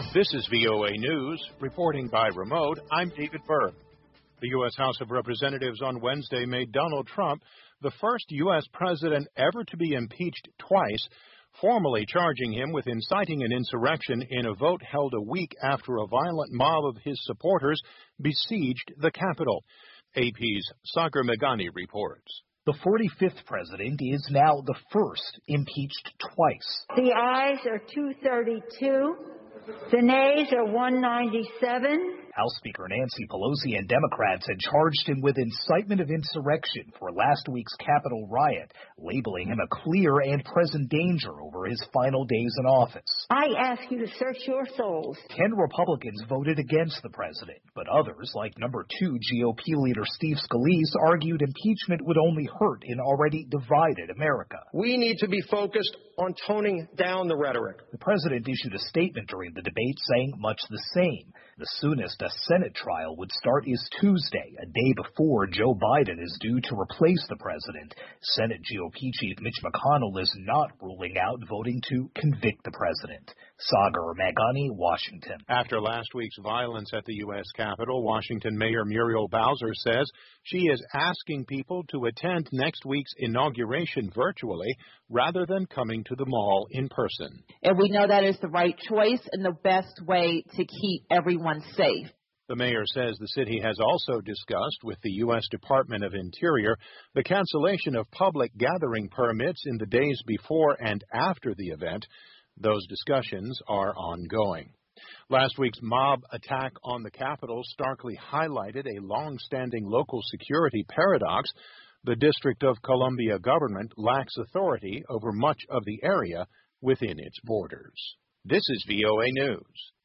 This is VOA News. Reporting by remote, I'm David Berg. The U.S. House of Representatives on Wednesday made Donald Trump the first U.S. president ever to be impeached twice, formally charging him with inciting an insurrection in a vote held a week after a violent mob of his supporters besieged the Capitol. AP's Sagar Meghani reports. The 45th president is now the first impeached twice. The ayes are 232. The nays are 197. House Speaker Nancy Pelosi and Democrats had charged him with incitement of insurrection for last week's Capitol riot, labeling him a clear and present danger over his final days in office. I ask you to search your souls. 10 Republicans voted against the president, but others, like number 2 GOP leader Steve Scalise, argued impeachment would only hurt an already divided America. We need to be focused on toning down the rhetoric. The president issued a statement during the debate saying much the same. The soonest a Senate trial would start is Tuesday, a day before Joe Biden is due to replace the president. Senate GOP Chief Mitch McConnell is not ruling out voting to convict the president. Sagar Meghani, Washington. After last week's violence at the U.S. Capitol, Washington Mayor Muriel Bowser says she is asking people to attend next week's inauguration virtually rather than coming to the mall in person. And we know that is the right choice and the best way to keep everyone safe. The mayor says the city has also discussed with the U.S. Department of Interior the cancellation of public gathering permits in the days before and after the event. Those discussions are ongoing. Last week's mob attack on the Capitol starkly highlighted a long-standing local security paradox. The District of Columbia government lacks authority over much of the area within its borders. This is VOA News.